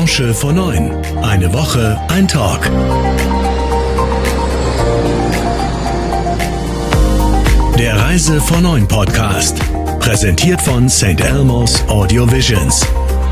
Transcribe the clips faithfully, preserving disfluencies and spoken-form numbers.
Branche vor neun. Eine Woche, ein Talk. Der Reise vor neun Podcast. Präsentiert von Saint Elmo's Audio Visions.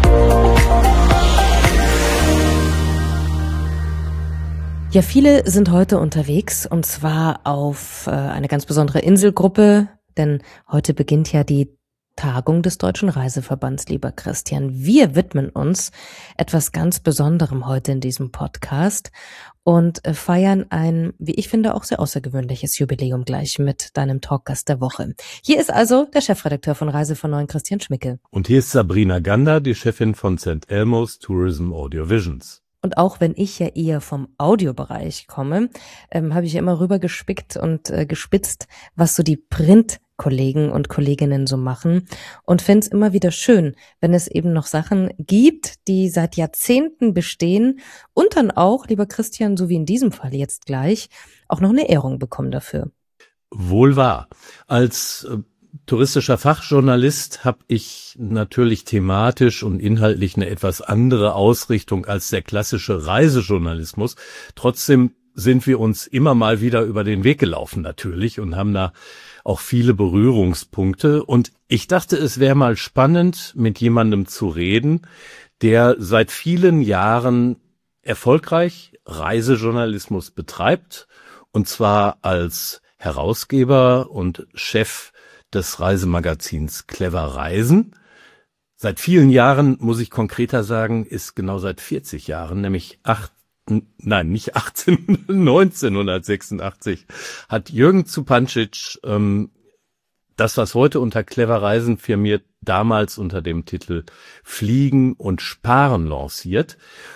Ja, viele sind heute unterwegs und zwar auf äh, eine ganz besondere Inselgruppe, denn heute beginnt ja die Tagung des Deutschen Reiseverbands, lieber Christian. Wir widmen uns etwas ganz Besonderem heute in diesem Podcast und äh, feiern ein, wie ich finde, auch sehr außergewöhnliches Jubiläum gleich mit deinem Talkgast der Woche. Hier ist also der Chefredakteur von Reise vor neun, Christian Schmicke. Und hier ist Sabrina Gander, die Chefin von Saint Elmo's Tourism Audio Visions. Und auch wenn ich ja eher vom Audiobereich komme, ähm, habe ich ja immer rübergespickt und äh, gespitzt, was so die Printkollegen und Kolleginnen so machen und finde es immer wieder schön, wenn es eben noch Sachen gibt, die seit Jahrzehnten bestehen und dann auch, lieber Christian, so wie in diesem Fall jetzt gleich, auch noch eine Ehrung bekommen dafür. Wohl wahr. Als äh, touristischer Fachjournalist habe ich natürlich thematisch und inhaltlich eine etwas andere Ausrichtung als der klassische Reisejournalismus. Trotzdem sind wir uns immer mal wieder über den Weg gelaufen natürlich und haben da auch viele Berührungspunkte. Und ich dachte, es wäre mal spannend, mit jemandem zu reden, der seit vielen Jahren erfolgreich Reisejournalismus betreibt, und zwar als Herausgeber und Chef des Reisemagazins Clever Reisen. Seit vielen Jahren, muss ich konkreter sagen, ist genau seit vierzig Jahren, nämlich acht, nein, nicht achtzehn, neunzehnhundertsechsundachtzig, hat Jürgen Zupancic ähm, das, was heute unter Clever Reisen firmiert, damals unter dem Titel Fliegen und Sparen lanciert.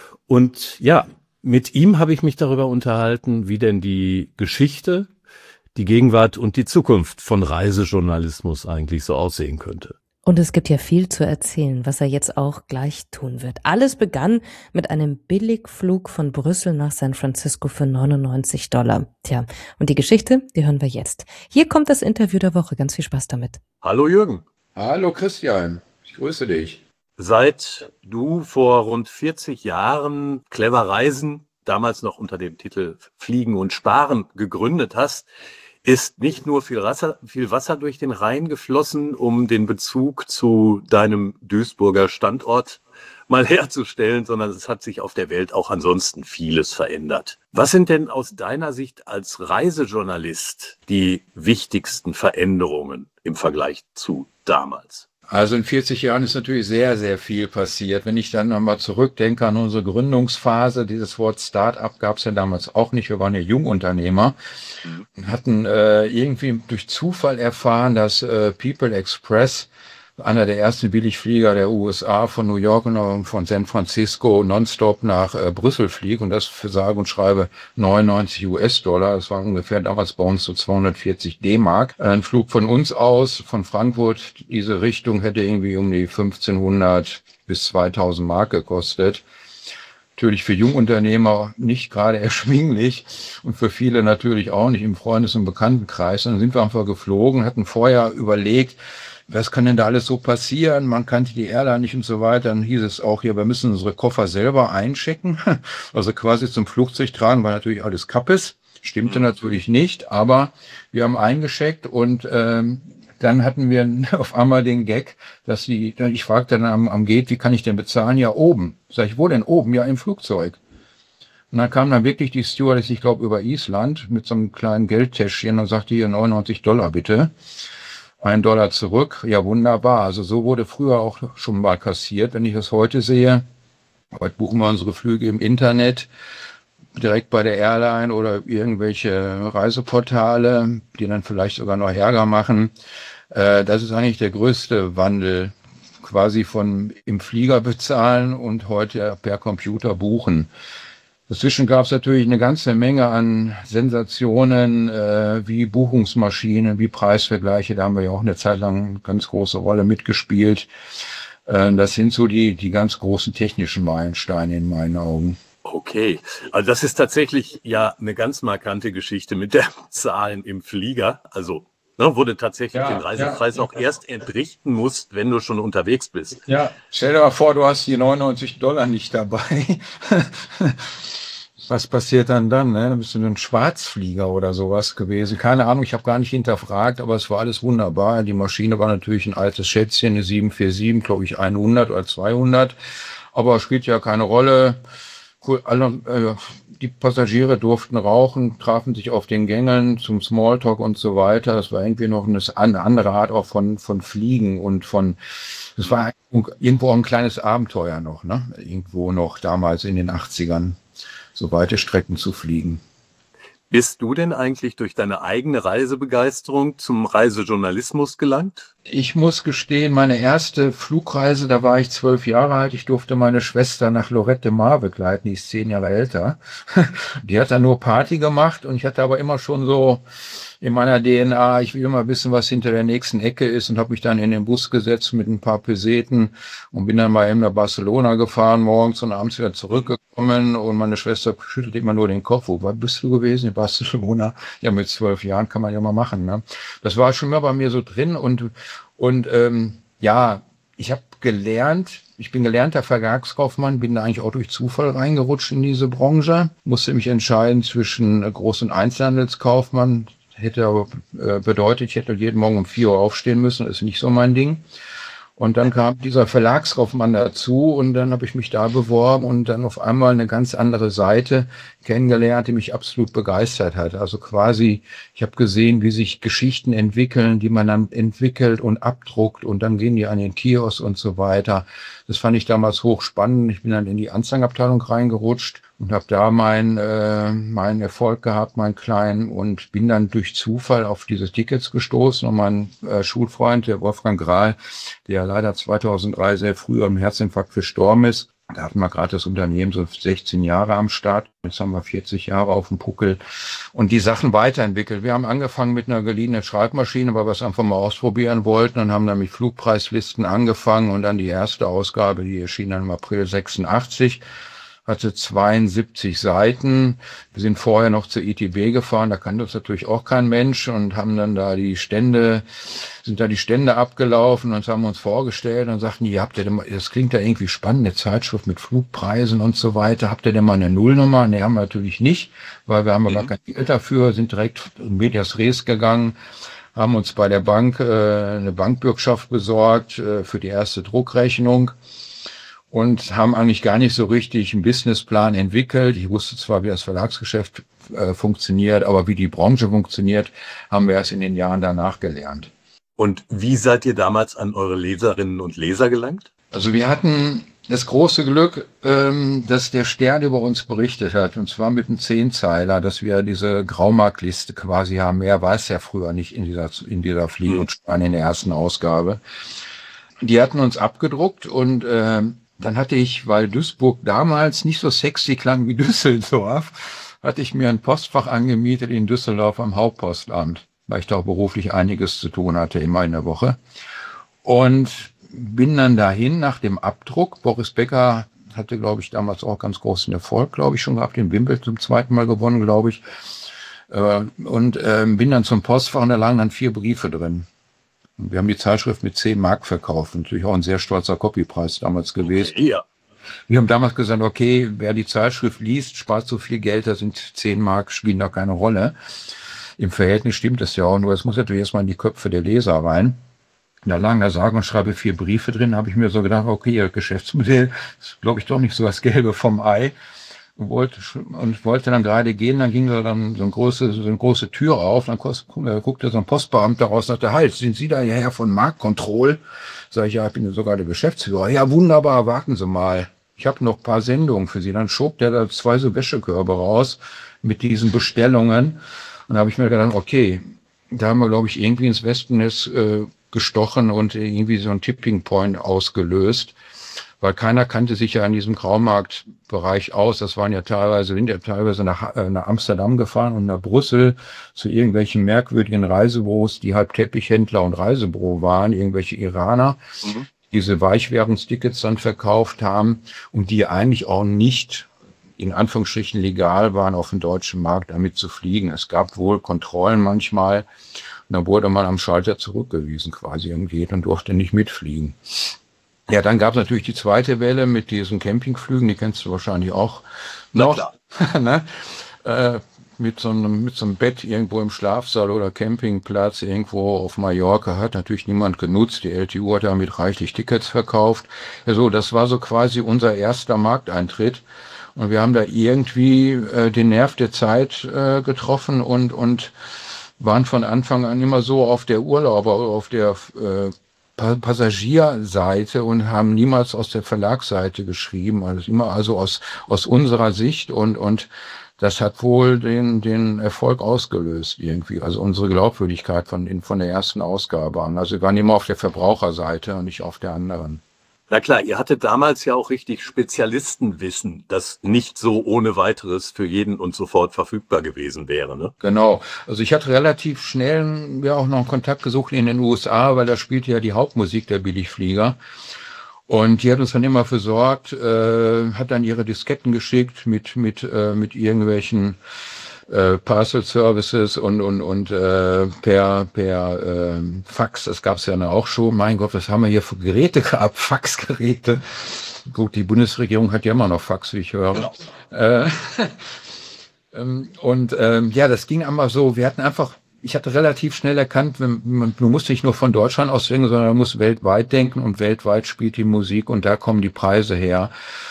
Und ja, mit ihm habe ich mich darüber unterhalten, wie denn die Geschichte, die Gegenwart und die Zukunft von Reisejournalismus eigentlich so aussehen könnte. Und es gibt ja viel zu erzählen, was er jetzt auch gleich tun wird. Alles begann mit einem Billigflug von Brüssel nach San Francisco für neunundneunzig Dollar. Tja, und die Geschichte, die hören wir jetzt. Hier kommt das Interview der Woche. Ganz viel Spaß damit. Hallo Jürgen. Hallo Christian, ich grüße dich. Seit du vor rund vierzig Jahren Clever Reisen, damals noch unter dem Titel Fliegen und Sparen, gegründet hast, ist nicht nur viel Wasser, viel Wasser durch den Rhein geflossen, um den Bezug zu deinem Duisburger Standort mal herzustellen, sondern es hat sich auf der Welt auch ansonsten vieles verändert. Was sind denn aus deiner Sicht als Reisejournalist die wichtigsten Veränderungen im Vergleich zu damals? Also in vierzig Jahren ist natürlich sehr, sehr viel passiert. Wenn ich dann nochmal zurückdenke an unsere Gründungsphase, dieses Wort Start-up gab es ja damals auch nicht. Wir waren ja Jungunternehmer und hatten äh, irgendwie durch Zufall erfahren, dass äh, People Express, einer der ersten Billigflieger der U S A, von New York und von San Francisco nonstop nach äh, Brüssel fliegt, und das für sage und schreibe neunundneunzig US-Dollar. Das war ungefähr damals bei uns so zweihundertvierzig D-Mark. Ein Flug von uns aus, von Frankfurt, diese Richtung hätte irgendwie um die fünfzehnhundert bis zweitausend Mark gekostet. Natürlich für Jungunternehmer nicht gerade erschwinglich und für viele natürlich auch nicht im Freundes- und Bekanntenkreis. Dann sind wir einfach geflogen, hatten vorher überlegt, was kann denn da alles so passieren? Man kannte die Airline nicht und so weiter. Dann hieß es auch hier, wir müssen unsere Koffer selber einchecken, also quasi zum Flugzeug tragen, weil natürlich alles Kappes. Stimmte natürlich nicht, aber wir haben eingecheckt und ähm, dann hatten wir auf einmal den Gag, dass die, ich fragte dann am, am Gate, wie kann ich denn bezahlen? Ja, oben. Sag ich, wo denn oben? Ja, im Flugzeug. Und dann kam dann wirklich die Stewardess, ich glaube über Island, mit so einem kleinen Geldtäschchen und sagte, hier neunundneunzig Dollar bitte. Ein Dollar zurück, ja wunderbar. Also so wurde früher auch schon mal kassiert. Wenn ich das heute sehe, heute buchen wir unsere Flüge im Internet, direkt bei der Airline oder irgendwelche Reiseportale, die dann vielleicht sogar noch Ärger machen. Das ist eigentlich der größte Wandel, quasi von im Flieger bezahlen und heute per Computer buchen. Dazwischen gab es natürlich eine ganze Menge an Sensationen, äh, wie Buchungsmaschinen, wie Preisvergleiche. Da haben wir ja auch eine Zeit lang eine ganz große Rolle mitgespielt. Äh, das sind so die, die ganz großen technischen Meilensteine in meinen Augen. Okay, also das ist tatsächlich ja eine ganz markante Geschichte mit der Zahlen im Flieger. Also Ne, wo du tatsächlich Ja, den Reisepreis ja. auch erst entrichten musst, wenn du schon unterwegs bist. Ja, stell dir mal vor, du hast die neunundneunzig Dollar nicht dabei. Was passiert dann dann? Ne? Dann bist du ein Schwarzflieger oder sowas gewesen. Keine Ahnung, ich habe gar nicht hinterfragt, aber es war alles wunderbar. Die Maschine war natürlich ein altes Schätzchen, eine sieben vier sieben, glaube ich hundert oder zweihundert. Aber spielt ja keine Rolle. Cool, alle, äh, die Passagiere durften rauchen, trafen sich auf den Gängeln zum Smalltalk und so weiter. Das war irgendwie noch eine, eine andere Art auch von, von Fliegen und von, das war irgendwo auch ein kleines Abenteuer noch, ne? Irgendwo noch damals in den achtzigern. So weite Strecken zu fliegen. Bist du denn eigentlich durch deine eigene Reisebegeisterung zum Reisejournalismus gelangt? Ich muss gestehen, meine erste Flugreise, da war ich zwölf Jahre alt. Ich durfte meine Schwester nach Lorette de Mar begleiten, die ist zehn Jahre älter. Die hat dann nur Party gemacht und ich hatte aber immer schon so in meiner D N A, ich will mal wissen, was hinter der nächsten Ecke ist, und habe mich dann in den Bus gesetzt mit ein paar Peseten und bin dann mal eben nach Barcelona gefahren, morgens und abends wieder zurückgekommen, und meine Schwester schüttelt immer nur den Kopf. Wo bist du gewesen? In Barcelona? Ja, mit zwölf Jahren kann man ja mal machen, ne? Das war schon immer bei mir so drin, und und ähm, ja, ich habe gelernt, ich bin gelernter Verlagskaufmann, bin da eigentlich auch durch Zufall reingerutscht in diese Branche, musste mich entscheiden zwischen Groß- und Einzelhandelskaufmann. Hätte aber äh, bedeutet, ich hätte jeden Morgen um vier Uhr aufstehen müssen, ist nicht so mein Ding. Und dann kam dieser Verlagskaufmann dazu, und dann habe ich mich da beworben und dann auf einmal eine ganz andere Seite kennengelernt, die mich absolut begeistert hat. Also quasi, ich habe gesehen, wie sich Geschichten entwickeln, die man dann entwickelt und abdruckt, und dann gehen die an den Kiosk und so weiter. Das fand ich damals hochspannend. Ich bin dann in die Anzeigenabteilung reingerutscht und habe da meinen äh, meinen Erfolg gehabt, meinen kleinen, und bin dann durch Zufall auf diese Tickets gestoßen. Und mein äh, Schulfreund, der Wolfgang Grahl, der leider zweitausenddrei sehr früh am Herzinfarkt verstorben ist, da hatten wir gerade das Unternehmen so sechzehn Jahre am Start. Jetzt haben wir vierzig Jahre auf dem Puckel und die Sachen weiterentwickelt. Wir haben angefangen mit einer geliehenen Schreibmaschine, weil wir es einfach mal ausprobieren wollten, und haben dann mit Flugpreislisten angefangen, und dann die erste Ausgabe, die erschien dann im April sechsundachtzig. Hatte zweiundsiebzig Seiten. Wir sind vorher noch zur I T B gefahren, da kannte uns natürlich auch kein Mensch, und haben dann da die Stände, sind da die Stände abgelaufen und haben uns vorgestellt und sagten, ihr habt ja denn mal, das klingt ja irgendwie spannend, eine Zeitschrift mit Flugpreisen und so weiter. Habt ihr denn mal eine Nullnummer? Nee, haben wir natürlich nicht, weil wir haben ja gar kein Geld dafür, sind direkt in medias res gegangen, haben uns bei der Bank äh, eine Bankbürgschaft besorgt äh, für die erste Druckrechnung. Und haben eigentlich gar nicht so richtig einen Businessplan entwickelt. Ich wusste zwar, wie das Verlagsgeschäft äh, funktioniert, aber wie die Branche funktioniert, haben wir erst in den Jahren danach gelernt. Und wie seid ihr damals an eure Leserinnen und Leser gelangt? Also wir hatten das große Glück, ähm, dass der Stern über uns berichtet hat, und zwar mit einem Zehnzeiler, dass wir diese Graumarktliste quasi haben. Mehr weiß ja früher nicht in dieser, in dieser Fliege und Spann in der ersten Ausgabe. Die hatten uns abgedruckt, und ähm, dann hatte ich, weil Duisburg damals nicht so sexy klang wie Düsseldorf, hatte ich mir ein Postfach angemietet in Düsseldorf am Hauptpostamt, weil ich da auch beruflich einiges zu tun hatte, immer in der Woche. Und bin dann dahin nach dem Abdruck. Boris Becker hatte, glaube ich, damals auch ganz großen Erfolg, glaube ich, schon gehabt, den Wimbledon zum zweiten Mal gewonnen, glaube ich. Und bin dann zum Postfach, und da lagen dann vier Briefe drin. Wir haben die Zeitschrift mit zehn Mark verkauft. Natürlich auch ein sehr stolzer Copypreis damals gewesen. Okay, ja. Wir haben damals gesagt, okay, wer die Zeitschrift liest, spart so viel Geld, da sind zehn Mark, spielen da keine Rolle. Im Verhältnis stimmt das ja auch, nur es muss natürlich erstmal in die Köpfe der Leser rein. Da lagen da sage und schreibe vier Briefe drin, habe ich mir so gedacht, okay, ihr Geschäftsmodell ist, glaube ich, doch nicht so das Gelbe vom Ei. Und wollte, und wollte dann gerade gehen, dann ging da dann so eine große, so eine große Tür auf, dann guckte so ein Postbeamter raus und sagte, halt, sind Sie da der Herr von Marktkontroll? Sag ich, ja, ich bin sogar der Geschäftsführer. Ja, wunderbar, warten Sie mal. Ich habe noch ein paar Sendungen für Sie. Dann schob der da zwei so Wäschekörbe raus mit diesen Bestellungen. Und da habe ich mir gedacht, okay, da haben wir, glaube ich, irgendwie ins Wespennest äh, gestochen und irgendwie so ein Tipping Point ausgelöst. Weil keiner kannte sich ja in diesem Graumarktbereich aus. Das waren ja teilweise, sind ja teilweise nach, äh, nach Amsterdam gefahren und nach Brüssel zu irgendwelchen merkwürdigen Reisebüros, die halt Teppichhändler und Reisebüro waren, irgendwelche Iraner, mhm. diese Weichwährungstickets dann verkauft haben und die eigentlich auch nicht in Anführungsstrichen legal waren, auf dem deutschen Markt damit zu fliegen. Es gab wohl Kontrollen manchmal. Und dann wurde man am Schalter zurückgewiesen quasi irgendwie und durfte nicht mitfliegen. Ja, dann gab es natürlich die zweite Welle mit diesen Campingflügen, die kennst du wahrscheinlich auch noch. Ne? Äh, mit so einem, mit so einem Bett irgendwo im Schlafsaal oder Campingplatz irgendwo auf Mallorca hat natürlich niemand genutzt. Die L T U hat damit reichlich Tickets verkauft. Ja, so, das war so quasi unser erster Markteintritt. Und wir haben da irgendwie äh, den Nerv der Zeit äh, getroffen und, und waren von Anfang an immer so auf der Urlauber, auf der äh, Passagierseite und haben niemals aus der Verlagsseite geschrieben, also immer also aus aus unserer Sicht und und das hat wohl den den Erfolg ausgelöst irgendwie, also unsere Glaubwürdigkeit von von der ersten Ausgabe an. Also wir waren immer auf der Verbraucherseite und nicht auf der anderen. Na klar, ihr hattet damals ja auch richtig Spezialistenwissen, das nicht so ohne weiteres für jeden und sofort verfügbar gewesen wäre, ne? Genau. Also ich hatte relativ schnell ja auch noch einen Kontakt gesucht in den U S A, weil da spielte ja die Hauptmusik der Billigflieger. Und die hat uns dann immer versorgt, äh, hat dann ihre Disketten geschickt mit mit äh, mit irgendwelchen äh, Parcel Services und und und äh, per per äh, Fax, das gab's ja dann auch schon. Mein Gott, was haben wir hier für Geräte gehabt? Faxgeräte. Gut, die Bundesregierung hat ja immer noch Fax, wie ich höre. Genau. Äh, ähm, und ähm, ja, das ging einmal so. Wir hatten einfach, ich hatte relativ schnell erkannt, man, man musste nicht nur von Deutschland aus denken, sondern man muss weltweit denken und weltweit spielt die Musik und da kommen die Preise her.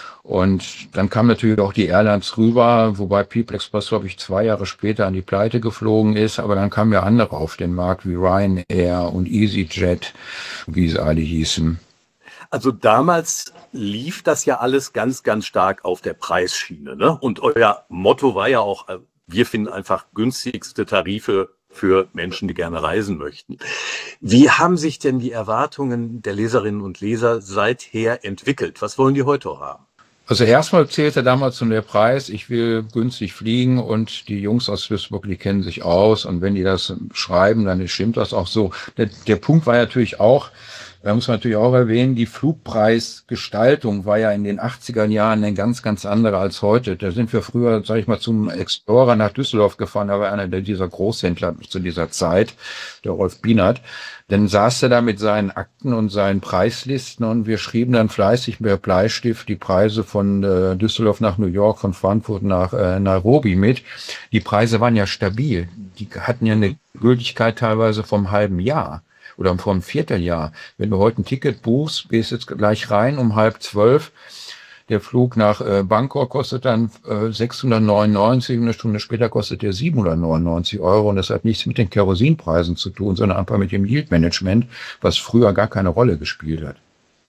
Und dann kam natürlich auch die Airlines rüber, wobei People Express, glaube ich, zwei Jahre später an die Pleite geflogen ist. Aber dann kamen ja andere auf den Markt wie Ryanair und EasyJet, wie sie alle hießen. Also damals lief das ja alles ganz, ganz stark auf der Preisschiene, ne? Und euer Motto war ja auch, wir finden einfach günstigste Tarife für Menschen, die gerne reisen möchten. Wie haben sich denn die Erwartungen der Leserinnen und Leser seither entwickelt? Was wollen die heute haben? Also erstmal zählte damals schon der Preis, ich will günstig fliegen und die Jungs aus Swissbook, die kennen sich aus und wenn die das schreiben, dann stimmt das auch so. Der, der Punkt war natürlich auch, da muss man natürlich auch erwähnen, die Flugpreisgestaltung war ja in den achtziger Jahren eine ganz, ganz andere als heute. Da sind wir früher, sage ich mal, zum Explorer nach Düsseldorf gefahren, da war einer dieser Großhändler zu dieser Zeit, der Rolf Bienert. Dann saß er da mit seinen Akten und seinen Preislisten und wir schrieben dann fleißig mit Bleistift die Preise von äh, Düsseldorf nach New York, von Frankfurt nach äh, Nairobi mit. Die Preise waren ja stabil. Die hatten ja eine Gültigkeit teilweise vom halben Jahr oder vom Vierteljahr. Wenn du heute ein Ticket buchst, gehst jetzt gleich rein um halb zwölf. Der Flug nach äh, Bangkok kostet dann äh, sechshundertneunundneunzig, eine Stunde später kostet der siebenhundertneunundneunzig Euro und das hat nichts mit den Kerosinpreisen zu tun, sondern einfach mit dem Yield-Management, was früher gar keine Rolle gespielt hat.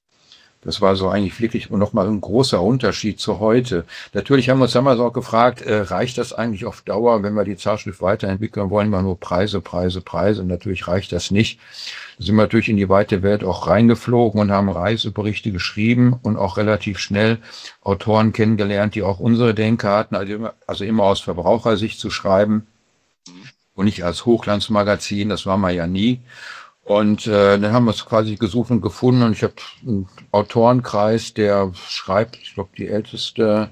Das war so eigentlich wirklich nochmal ein großer Unterschied zu heute. Natürlich haben wir uns damals auch gefragt, äh, reicht das eigentlich auf Dauer, wenn wir die Zeitschrift weiterentwickeln wollen, wir nur Preise, Preise, Preise. Und natürlich reicht das nicht. Da sind wir natürlich in die weite Welt auch reingeflogen und haben Reiseberichte geschrieben und auch relativ schnell Autoren kennengelernt, die auch unsere Denke hatten, also immer, also immer aus Verbrauchersicht zu schreiben und nicht als Hochglanzmagazin, das war man ja nie. Und äh, dann haben wir es quasi gesucht und gefunden und ich habe einen Autorenkreis, der schreibt, ich glaube die älteste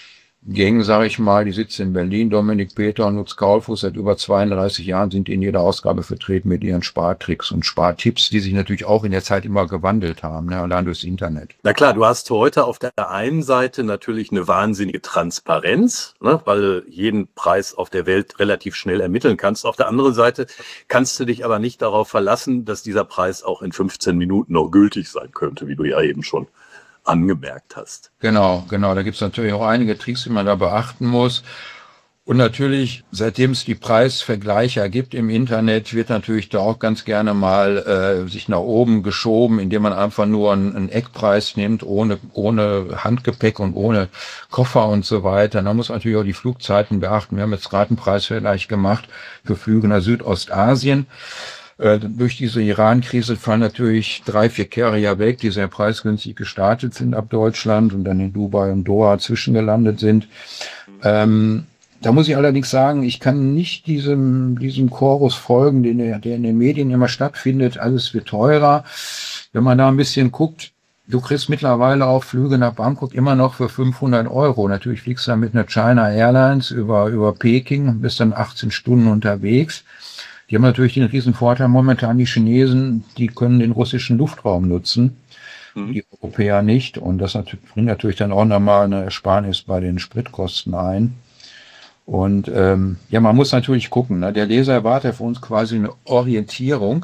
Gang, sage ich mal, die sitzt in Berlin, Dominik Peter und Lutz Kaulfuß, seit über zweiunddreißig Jahren sind die in jeder Ausgabe vertreten mit ihren Spartricks und Spartipps, die sich natürlich auch in der Zeit immer gewandelt haben, ne, allein durchs Internet. Na klar, du hast heute auf der einen Seite natürlich eine wahnsinnige Transparenz, ne, weil du jeden Preis auf der Welt relativ schnell ermitteln kannst. Auf der anderen Seite kannst du dich aber nicht darauf verlassen, dass dieser Preis auch in fünfzehn Minuten noch gültig sein könnte, wie du ja eben schon angemerkt hast. Genau, genau. Da gibt es natürlich auch einige Tricks, die man da beachten muss. Und natürlich, seitdem es die Preisvergleiche gibt im Internet, wird natürlich da auch ganz gerne mal äh, sich nach oben geschoben, indem man einfach nur einen, einen Eckpreis nimmt, ohne ohne Handgepäck und ohne Koffer und so weiter. Da muss man natürlich auch die Flugzeiten beachten. Wir haben jetzt gerade einen Preisvergleich gemacht für Flüge nach Südostasien. Äh, durch diese Iran-Krise fallen natürlich drei, vier Carrier weg, die sehr preisgünstig gestartet sind ab Deutschland und dann in Dubai und Doha zwischengelandet sind. Ähm, da muss ich allerdings sagen, ich kann nicht diesem, diesem Chorus folgen, den, der in den Medien immer stattfindet. Alles wird teurer. Wenn man da ein bisschen guckt, du kriegst mittlerweile auch Flüge nach Bangkok immer noch für fünfhundert Euro. Natürlich fliegst du dann mit einer China Airlines über, über Peking, bist dann achtzehn Stunden unterwegs. Die haben natürlich den riesen Vorteil momentan, die Chinesen, die können den russischen Luftraum nutzen, mhm. die Europäer nicht. Und das bringt natürlich dann auch nochmal eine Ersparnis bei den Spritkosten ein. Und ähm, ja, man muss natürlich gucken, ne? Der Leser erwartet von uns quasi eine Orientierung,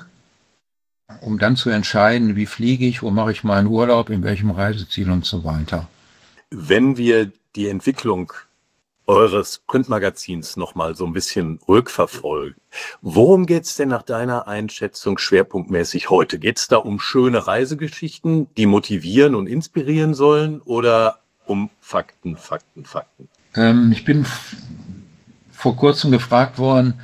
um dann zu entscheiden, wie fliege ich, wo mache ich meinen Urlaub, in welchem Reiseziel und so weiter. Wenn wir die Entwicklung eures Printmagazins noch mal so ein bisschen rückverfolgen, worum geht's denn nach deiner Einschätzung schwerpunktmäßig heute? Geht's da um schöne Reisegeschichten, die motivieren und inspirieren sollen, oder um Fakten, Fakten, Fakten? Ähm, ich bin f- vor kurzem gefragt worden,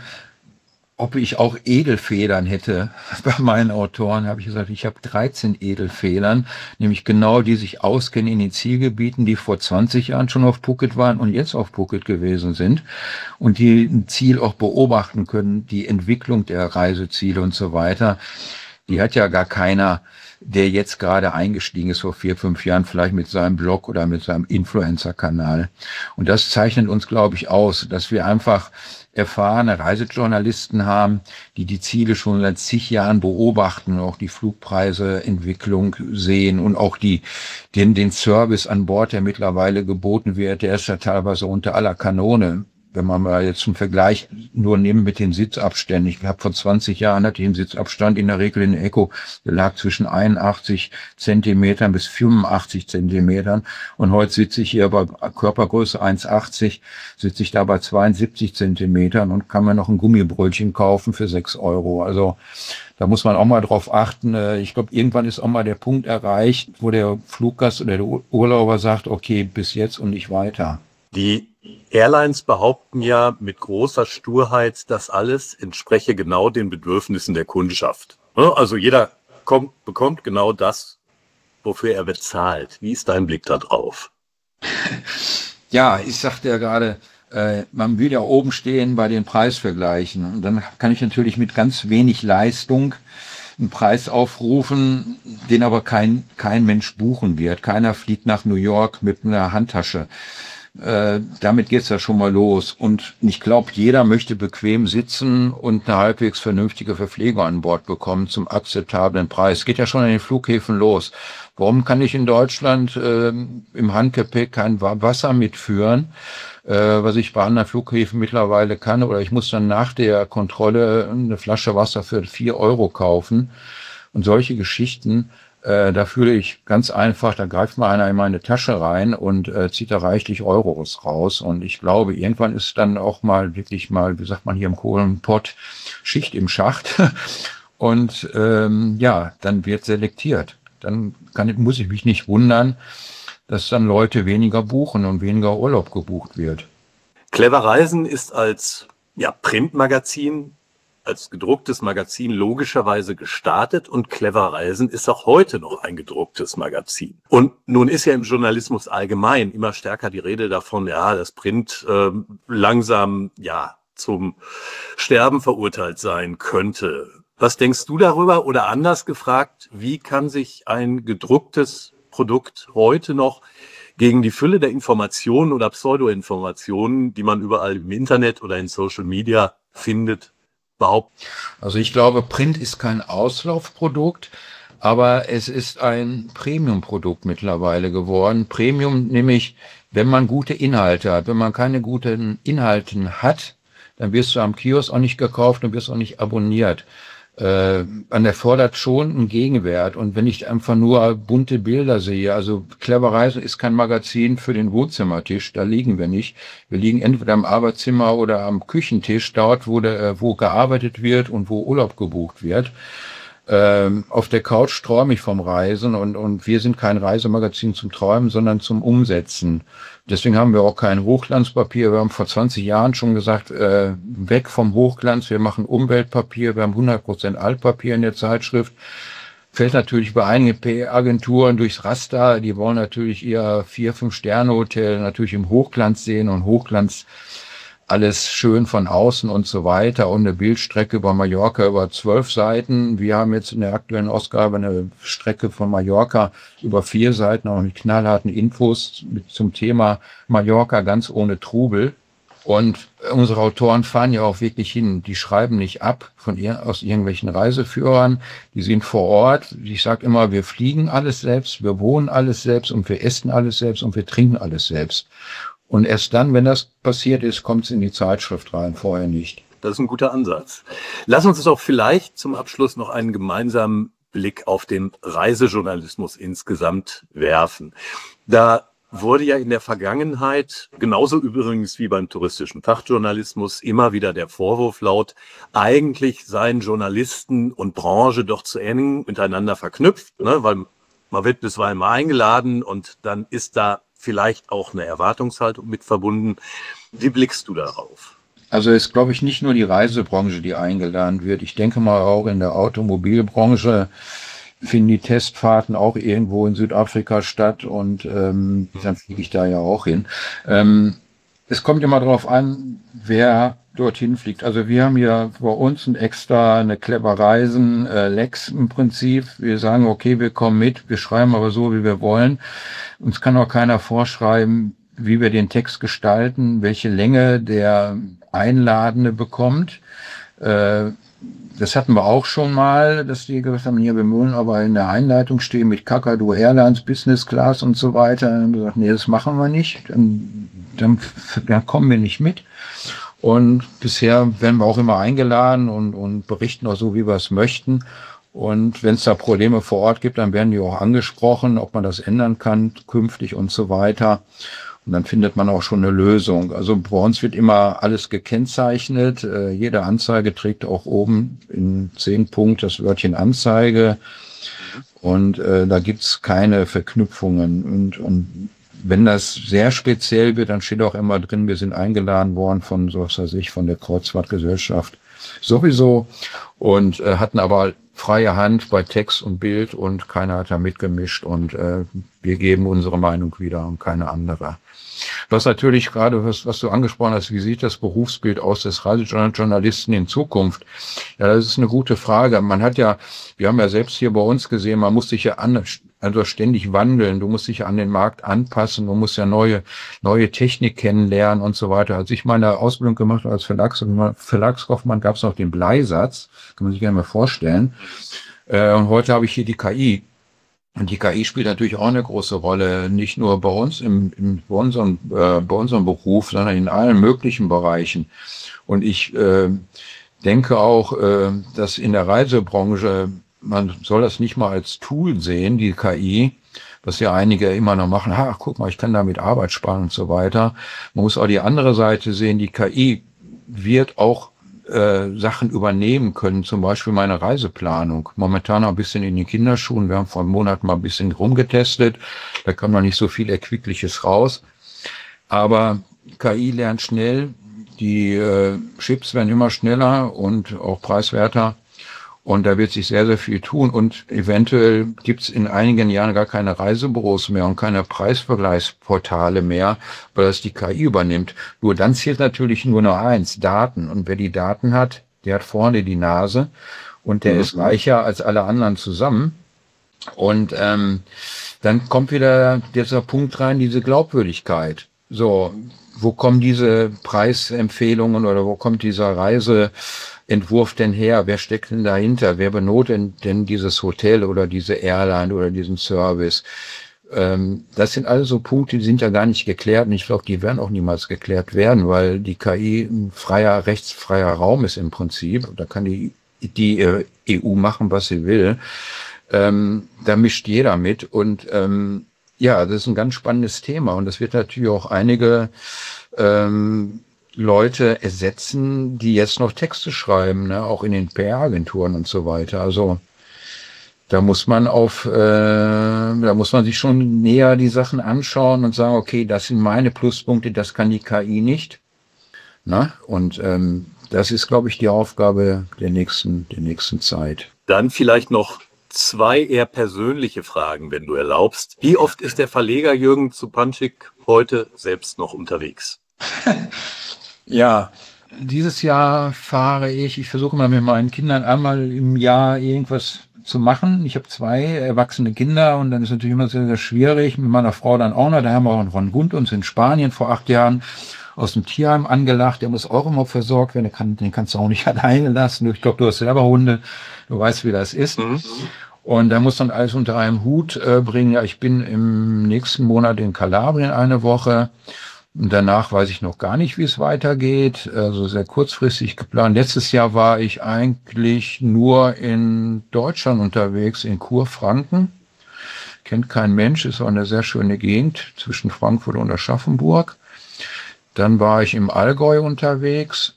ob ich auch Edelfedern hätte bei meinen Autoren. Habe ich gesagt, ich habe dreizehn Edelfedern, nämlich genau die sich auskennen in den Zielgebieten, die vor zwanzig Jahren schon auf Phuket waren und jetzt auf Phuket gewesen sind und die ein Ziel auch beobachten können, die Entwicklung der Reiseziele und so weiter. Die hat ja gar keiner, der jetzt gerade eingestiegen ist vor vier, fünf Jahren, vielleicht mit seinem Blog oder mit seinem Influencer-Kanal. Und das zeichnet uns, glaube ich, aus, dass wir einfach erfahrene Reisejournalisten haben, die die Ziele schon seit zig Jahren beobachten, auch die Flugpreiseentwicklung sehen und auch die, den, den Service an Bord, der mittlerweile geboten wird, der ist ja teilweise unter aller Kanone. Wenn man mal jetzt zum Vergleich nur nimmt mit den Sitzabständen. Ich habe vor zwanzig Jahren hatte ich einen Sitzabstand in der Regel in der Eco, der lag zwischen einundachtzig Zentimetern bis fünfundachtzig Zentimetern. Und heute sitze ich hier bei Körpergröße eins Komma achtzig, sitze ich da bei zweiundsiebzig Zentimetern und kann mir noch ein Gummibrötchen kaufen für sechs Euro. Also da muss man auch mal drauf achten. Ich glaube, irgendwann ist auch mal der Punkt erreicht, wo der Fluggast oder der Urlauber sagt, okay, bis jetzt und nicht weiter. Die Airlines behaupten ja mit großer Sturheit, das alles entspreche genau den Bedürfnissen der Kundschaft. Also jeder kommt, bekommt genau das, wofür er bezahlt. Wie ist dein Blick da drauf? Ja, ich sagte ja gerade, äh, man will ja oben stehen bei den Preisvergleichen. Und dann kann ich natürlich mit ganz wenig Leistung einen Preis aufrufen, den aber kein, kein Mensch buchen wird. Keiner fliegt nach New York mit einer Handtasche. Äh, damit geht's ja schon mal los. Und ich glaube, jeder möchte bequem sitzen und eine halbwegs vernünftige Verpflegung an Bord bekommen zum akzeptablen Preis. Geht ja schon an den Flughäfen los. Warum kann ich in Deutschland äh, im Handgepäck kein Wasser mitführen, äh, was ich bei anderen Flughäfen mittlerweile kann? Oder ich muss dann nach der Kontrolle eine Flasche Wasser für vier Euro kaufen. Und solche Geschichten, Äh, da fühle ich ganz einfach, da greift mal einer in meine Tasche rein und äh, zieht da reichlich Euros raus. Und ich glaube, irgendwann ist dann auch mal wirklich mal, wie sagt man hier im Kohlenpott, Schicht im Schacht. Und ähm, ja, dann wird selektiert. Dann kann, muss ich mich nicht wundern, dass dann Leute weniger buchen und weniger Urlaub gebucht wird. Clever Reisen ist als ja, Printmagazin, als gedrucktes Magazin logischerweise gestartet, und Clever Reisen ist auch heute noch ein gedrucktes Magazin. Und nun ist ja im Journalismus allgemein immer stärker die Rede davon, ja, dass Print äh, langsam ja zum Sterben verurteilt sein könnte. Was denkst du darüber? Oder anders gefragt, wie kann sich ein gedrucktes Produkt heute noch gegen die Fülle der Informationen oder Pseudo-Informationen, die man überall im Internet oder in Social Media findet, behaupten? Also ich glaube, Print ist kein Auslaufprodukt, aber es ist ein Premium-Produkt mittlerweile geworden. Premium nämlich, wenn man gute Inhalte hat. Wenn man keine guten Inhalte hat, dann wirst du am Kiosk auch nicht gekauft und wirst auch nicht abonniert. Äh, man erfordert schon einen Gegenwert. Und wenn ich einfach nur bunte Bilder sehe, also Clever Reisen ist kein Magazin für den Wohnzimmertisch, da liegen wir nicht. Wir liegen entweder am Arbeitszimmer oder am Küchentisch, dort, wo, der, wo gearbeitet wird und wo Urlaub gebucht wird. Ähm, auf der Couch träume ich vom Reisen, und, und wir sind kein Reisemagazin zum Träumen, sondern zum Umsetzen. Deswegen haben wir auch kein Hochglanzpapier. Wir haben vor zwanzig Jahren schon gesagt, äh, weg vom Hochglanz, wir machen Umweltpapier. Wir haben hundert Prozent Altpapier in der Zeitschrift. Fällt natürlich bei einigen P R-Agenturen durchs Raster. Die wollen natürlich eher vier, fünf Sterne Hotel natürlich im Hochglanz sehen, und Hochglanz alles schön von außen und so weiter, und eine Bildstrecke über Mallorca über zwölf Seiten. Wir haben jetzt in der aktuellen Ausgabe eine Strecke von Mallorca über vier Seiten, auch mit knallharten Infos mit, zum Thema Mallorca ganz ohne Trubel. Und unsere Autoren fahren ja auch wirklich hin. Die schreiben nicht ab von ihr, aus irgendwelchen Reiseführern. Die sind vor Ort. Ich sage immer, wir fliegen alles selbst, wir wohnen alles selbst und wir essen alles selbst und wir trinken alles selbst. Und erst dann, wenn das passiert ist, kommt es in die Zeitschrift rein, vorher nicht. Das ist ein guter Ansatz. Lass uns doch vielleicht zum Abschluss noch einen gemeinsamen Blick auf den Reisejournalismus insgesamt werfen. Da wurde ja in der Vergangenheit, genauso übrigens wie beim touristischen Fachjournalismus, immer wieder der Vorwurf laut, eigentlich seien Journalisten und Branche doch zu eng miteinander verknüpft, ne? Weil man wird bisweilen mal eingeladen und dann ist da vielleicht auch eine Erwartungshaltung mit verbunden. Wie blickst du darauf? Also ist, glaube ich, nicht nur die Reisebranche, die eingeladen wird. Ich denke mal auch in der Automobilbranche finden die Testfahrten auch irgendwo in Südafrika statt und ähm, dann fliege ich da ja auch hin. Ähm, es kommt immer darauf an, wer dorthin fliegt. Also wir haben ja bei uns ein extra eine Clever Reisen äh, Lex im Prinzip. Wir sagen, okay, wir kommen mit, wir schreiben aber so, wie wir wollen. Uns kann auch keiner vorschreiben, wie wir den Text gestalten, welche Länge der Einladende bekommt. Äh, Das hatten wir auch schon mal, dass die gesagt haben, hier, wir wollen aber in der Einleitung stehen mit Kakadu Airlines, Business Class und so weiter. Dann haben wir gesagt, nee, das machen wir nicht. Dann, dann, dann kommen wir nicht mit. Und bisher werden wir auch immer eingeladen und, und berichten auch so, wie wir es möchten. Und wenn es da Probleme vor Ort gibt, dann werden die auch angesprochen, ob man das ändern kann künftig und so weiter. Und dann findet man auch schon eine Lösung. Also bei uns wird immer alles gekennzeichnet. Äh, jede Anzeige trägt auch oben in zehn Punkt das Wörtchen Anzeige. Und äh, da gibt's keine Verknüpfungen. Und, und wenn das sehr speziell wird, dann steht auch immer drin, wir sind eingeladen worden von, so was weiß ich, von der Kreuzfahrtgesellschaft sowieso. Und äh, hatten aber freie Hand bei Text und Bild und keiner hat da mitgemischt. Und äh, wir geben unsere Meinung wieder und keine andere. Was natürlich gerade, was, was du angesprochen hast, wie sieht das Berufsbild aus des Reisejournalisten in Zukunft? Ja, das ist eine gute Frage. Man hat ja, wir haben ja selbst hier bei uns gesehen, man muss sich ja an, also ständig wandeln. Du musst dich an den Markt anpassen. Du musst ja neue, neue Technik kennenlernen und so weiter. Als ich meine Ausbildung gemacht habe als Verlags- Verlagskaufmann, gab es noch den Bleisatz. Kann man sich gerne mal vorstellen. Äh, und heute habe ich hier die K I. Und die K I spielt natürlich auch eine große Rolle, nicht nur bei uns im, im bei unserem äh, bei unserem Beruf, sondern in allen möglichen Bereichen. Und ich äh, denke auch, äh, dass in der Reisebranche, man soll das nicht mal als Tool sehen, die K I, was ja einige immer noch machen. Ha, guck mal, ich kann damit Arbeit sparen und so weiter. Man muss auch die andere Seite sehen. Die K I wird auch Äh, Sachen übernehmen können, zum Beispiel meine Reiseplanung. Momentan noch ein bisschen in den Kinderschuhen. Wir haben vor einem Monat mal ein bisschen rumgetestet. Da kam noch nicht so viel Erquickliches raus. Aber K I lernt schnell. Die äh, Chips werden immer schneller und auch preiswerter. Und da wird sich sehr, sehr viel tun. Und eventuell gibt es in einigen Jahren gar keine Reisebüros mehr und keine Preisvergleichsportale mehr, weil das die K I übernimmt. Nur dann zählt natürlich nur noch eins, Daten. Und wer die Daten hat, der hat vorne die Nase und der mhm. ist reicher als alle anderen zusammen. Und ähm, dann kommt wieder dieser Punkt rein, diese Glaubwürdigkeit. So, wo kommen diese Preisempfehlungen oder wo kommt dieser Reiseentwurf denn her? Wer steckt denn dahinter? Wer benotet denn dieses Hotel oder diese Airline oder diesen Service? Ähm, das sind alles so Punkte, die sind ja gar nicht geklärt und ich glaube, die werden auch niemals geklärt werden, weil die K I ein freier, rechtsfreier Raum ist im Prinzip. Da kann die, die äh, E U machen, was sie will. Ähm, da mischt jeder mit und ähm, ja, das ist ein ganz spannendes Thema und das wird natürlich auch einige ähm, Leute ersetzen, die jetzt noch Texte schreiben, ne? Auch in den P R-Agenturen und so weiter. Also da muss man auf, äh, da muss man sich schon näher die Sachen anschauen und sagen, okay, das sind meine Pluspunkte, das kann die K I nicht. Na? Und ähm, das ist, glaube ich, die Aufgabe der nächsten, der nächsten Zeit. Dann vielleicht noch zwei eher persönliche Fragen, wenn du erlaubst. Wie oft ist der Verleger Jürgen Zupančič heute selbst noch unterwegs? Ja, dieses Jahr fahre ich, ich versuche mal mit meinen Kindern einmal im Jahr irgendwas zu machen. Ich habe zwei erwachsene Kinder und dann ist natürlich immer sehr, sehr schwierig. Mit meiner Frau dann auch noch. Da haben wir auch von Hund uns in Spanien vor acht Jahren aus dem Tierheim angelacht, der muss auch immer versorgt werden, den, kann, den kannst du auch nicht alleine lassen. Ich glaube, du hast selber Hunde, du weißt, wie das ist. Mhm. Und da muss dann alles unter einem Hut äh, bringen. Ja, ich bin im nächsten Monat in Kalabrien eine Woche. Und danach weiß ich noch gar nicht, wie es weitergeht. Also sehr kurzfristig geplant. Letztes Jahr war ich eigentlich nur in Deutschland unterwegs, in Kurfranken. Kennt kein Mensch, ist auch eine sehr schöne Gegend zwischen Frankfurt und Aschaffenburg. Dann war ich im Allgäu unterwegs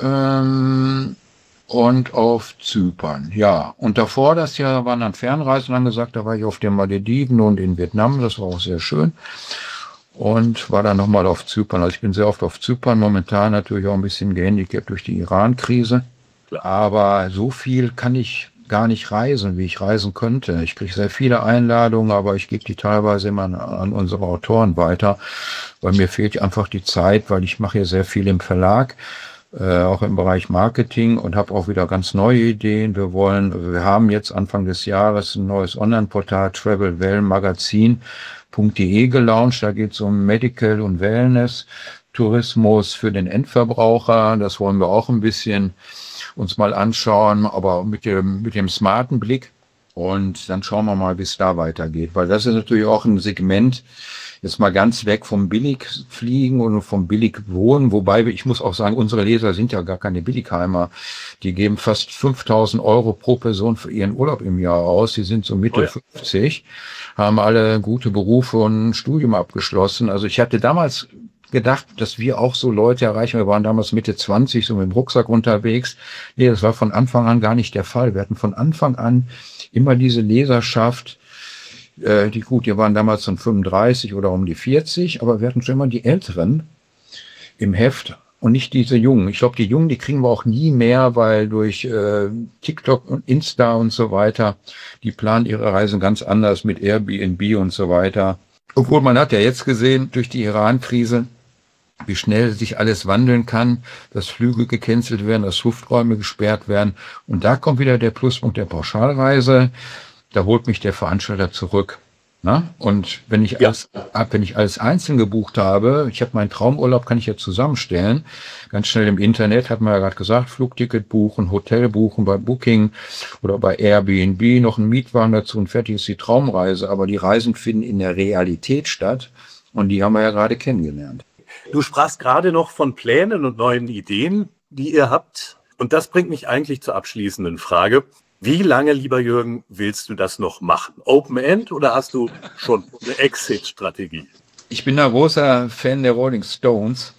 ähm, und auf Zypern. Ja, und davor das Jahr waren dann Fernreisen angesagt. Da war ich auf den Malediven und in Vietnam. Das war auch sehr schön. Und war dann nochmal auf Zypern. Also ich bin sehr oft auf Zypern, momentan natürlich auch ein bisschen gehandicapt durch die Iran-Krise. Aber so viel kann ich gar nicht reisen, wie ich reisen könnte. Ich kriege sehr viele Einladungen, aber ich gebe die teilweise immer an, an unsere Autoren weiter, weil mir fehlt einfach die Zeit, weil ich mache hier sehr viel im Verlag, äh, auch im Bereich Marketing und habe auch wieder ganz neue Ideen. Wir wollen, wir haben jetzt Anfang des Jahres ein neues Online-Portal Travel Well Magazin punkt de gelauncht. Da geht es um Medical und Wellness, Tourismus für den Endverbraucher. Das wollen wir auch ein bisschen uns mal anschauen, aber mit dem, mit dem smarten Blick. Und dann schauen wir mal, wie es da weitergeht. Weil das ist natürlich auch ein Segment, jetzt mal ganz weg vom Billigfliegen und vom Billigwohnen. Wobei, ich muss auch sagen, unsere Leser sind ja gar keine Billigheimer. Die geben fast fünftausend Euro pro Person für ihren Urlaub im Jahr aus. Die sind so Mitte oh ja. fünfzig, haben alle gute Berufe und ein Studium abgeschlossen. Also ich hatte damals gedacht, dass wir auch so Leute erreichen. Wir waren damals Mitte zwanzig, so mit dem Rucksack unterwegs. Nee, das war von Anfang an gar nicht der Fall. Wir hatten von Anfang an immer diese Leserschaft, äh, die gut, die waren damals schon fünfunddreißig oder um die vierzig, aber wir hatten schon immer die Älteren im Heft und nicht diese Jungen. Ich glaube, die Jungen, die kriegen wir auch nie mehr, weil durch äh, TikTok und Insta und so weiter, die planen ihre Reisen ganz anders mit Airbnb und so weiter. Obwohl man hat ja jetzt gesehen, durch die Iran-Krise, wie schnell sich alles wandeln kann, dass Flüge gecancelt werden, dass Lufträume gesperrt werden. Und da kommt wieder der Pluspunkt der Pauschalreise. Da holt mich der Veranstalter zurück. Na? Und wenn ich, ja. alles, wenn ich alles einzeln gebucht habe, ich habe meinen Traumurlaub, kann ich ja zusammenstellen. Ganz schnell im Internet, hat man ja gerade gesagt, Flugticket buchen, Hotel buchen bei Booking oder bei Airbnb, noch einen Mietwagen dazu und fertig ist die Traumreise. Aber die Reisen finden in der Realität statt und die haben wir ja gerade kennengelernt. Du sprachst gerade noch von Plänen und neuen Ideen, die ihr habt. Und das bringt mich eigentlich zur abschließenden Frage. Wie lange, lieber Jürgen, willst du das noch machen? Open End oder hast du schon eine Exit-Strategie? Ich bin ein großer Fan der Rolling Stones.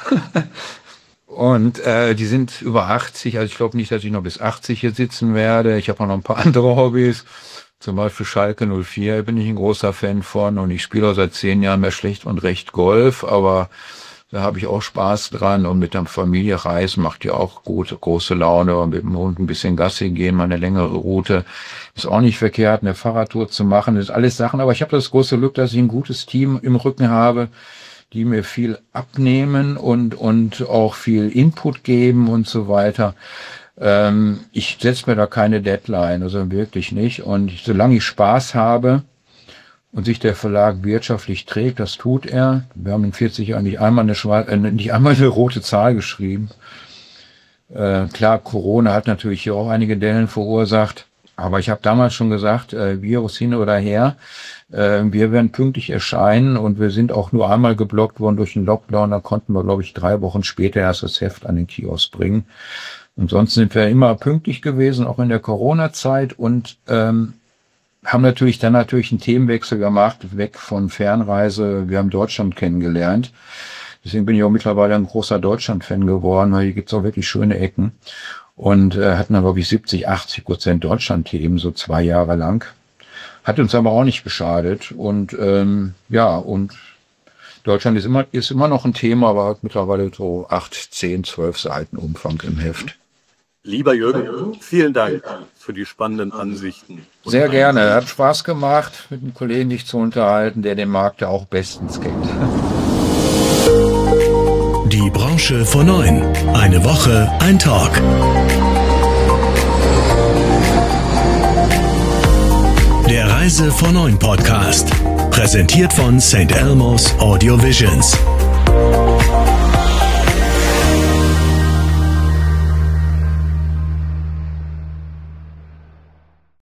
Und äh, die sind über achtzig. Also ich glaube nicht, dass ich noch bis achtzig hier sitzen werde. Ich habe auch noch ein paar andere Hobbys. Zum Beispiel Schalke null vier bin ich ein großer Fan von. Und ich spiele auch seit zehn Jahren mehr schlecht und recht Golf. Aber da habe ich auch Spaß dran. Und mit der Familie reisen macht ja auch gut, große Laune. Und mit dem Hund ein bisschen Gassi gehen, mal eine längere Route. Ist auch nicht verkehrt, eine Fahrradtour zu machen. Das ist alles Sachen. Aber ich habe das große Glück, dass ich ein gutes Team im Rücken habe, die mir viel abnehmen und, und auch viel Input geben und so weiter. Ähm, ich setze mir da keine Deadline, also wirklich nicht. Und ich, solange ich Spaß habe und sich der Verlag wirtschaftlich trägt, das tut er. Wir haben in vierzig Jahren nicht einmal eine, Schwar- äh, nicht einmal eine rote Zahl geschrieben. Äh, klar, Corona hat natürlich hier auch einige Dellen verursacht. Aber ich habe damals schon gesagt, äh, Virus hin oder her, äh, wir werden pünktlich erscheinen und wir sind auch nur einmal geblockt worden durch den Lockdown. Da konnten wir, glaube ich, drei Wochen später erst das Heft an den Kiosk bringen. Und sonst sind wir immer pünktlich gewesen, auch in der Corona-Zeit und ähm, haben natürlich dann natürlich einen Themenwechsel gemacht, weg von Fernreise. Wir haben Deutschland kennengelernt. Deswegen bin ich auch mittlerweile ein großer Deutschland-Fan geworden, weil hier gibt's auch wirklich schöne Ecken. Und äh, hatten dann, glaube ich, siebzig, achtzig Prozent Deutschland-Themen, so zwei Jahre lang. Hat uns aber auch nicht geschadet. Und ähm, ja, und Deutschland ist immer ist immer noch ein Thema, aber hat mittlerweile so acht, zehn, zwölf Seiten Umfang im Heft. Lieber Jürgen, vielen Dank für die spannenden Ansichten. Sehr gerne. Hat Spaß gemacht, mit einem Kollegen dich zu unterhalten, der den Markt ja auch bestens kennt. Die Branche vor neun. Eine Woche, ein Talk. Der Reise vor neun Podcast. Präsentiert von Sankt Elmo's Audio Visions.